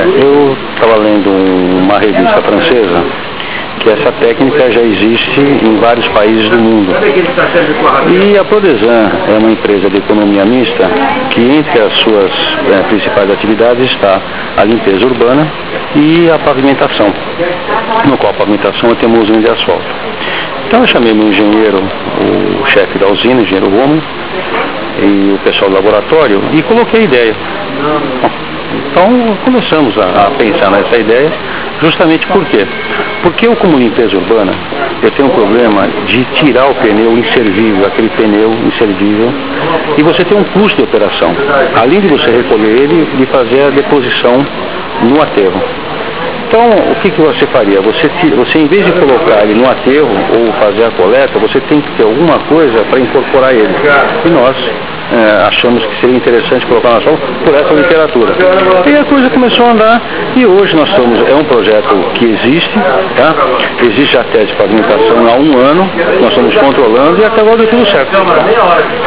Eu estava lendo uma revista francesa que essa técnica já existe em vários países do mundo. E a Prodesan é uma empresa de economia mista que entre as suas principais atividades está a limpeza urbana e a pavimentação, no qual a pavimentação é termosão de asfalto. Então eu chamei meu engenheiro, o chefe da usina, o engenheiro Romulo, e o pessoal do laboratório, e coloquei a ideia. Então começamos a pensar nessa ideia, justamente por quê? Porque eu, como limpeza urbana, eu tenho um problema de tirar o pneu inservível, aquele pneu inservível, e você tem um custo de operação, além de você recolher ele, de fazer a deposição no aterro. Então, o que você faria? Você, em vez de colocar ele no aterro ou fazer a coleta, você tem que ter alguma coisa para incorporar ele. E nós achamos que seria interessante colocar na sala por essa literatura. E a coisa começou a andar e hoje nós estamos, é um projeto que existe, tá? Existe a tese de pavimentação há 1 ano, nós estamos controlando e até agora deu tudo certo.